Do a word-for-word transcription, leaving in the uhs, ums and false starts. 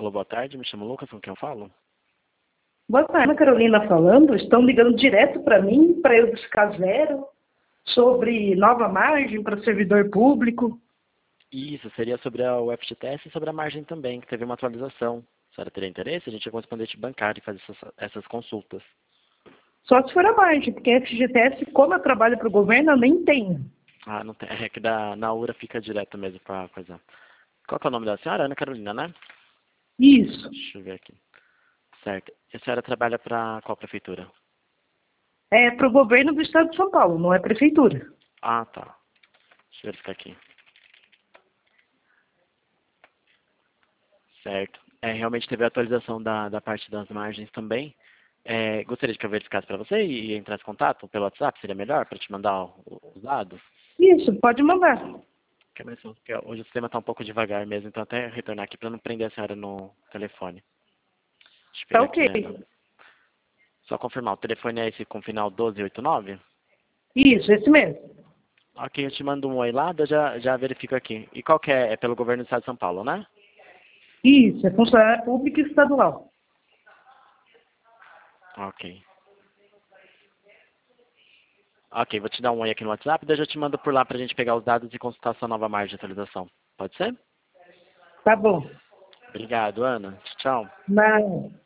Alô, boa tarde, me chamo Lucas, com quem eu falo? Boa tarde, Carolina falando. Estão ligando direto para mim, para eu buscar zero, sobre nova margem para servidor público. Isso, seria sobre a U F G T S e sobre a margem também, que teve uma atualização. A senhora teria interesse? A gente é correspondente bancário e faz essas, essas consultas. Só se for a margem, porque a F G T S, como eu trabalho para o governo, eu nem tenho. Ah, não tem. É que da, na URA fica direto mesmo para coisa. Qual que é o nome da senhora? Ana Carolina, né? Isso. Deixa eu ver aqui. Certo. E a senhora trabalha para qual prefeitura? É para o governo do estado de São Paulo, não é prefeitura. Ah, tá. Deixa eu verificar aqui. Certo. É, realmente teve a atualização da, da parte das margens também. É, gostaria de que eu verificasse para você e, e entrasse em contato pelo WhatsApp, seria melhor para te mandar o- os dados? Isso, pode mandar. Que é mais fácil, porque hoje o sistema está um pouco devagar mesmo, então até retornar aqui para não prender a senhora no telefone. Deixa eu Tá pegar ok. aqui, Ana. Só confirmar, o telefone é esse com final doze oitenta e nove? Isso, esse mesmo. Ok, eu te mando um oi lá, daí eu já, já verifico aqui. E qual que é? É pelo governo do estado de São Paulo, né? Isso, é funcionário público e estadual. Ok. Ok, vou te dar um oi aqui no WhatsApp, daí eu já te mando por lá pra gente pegar os dados e consultar sua nova margem de atualização. Pode ser? Tá bom. Obrigado, Ana. Tchau. Não.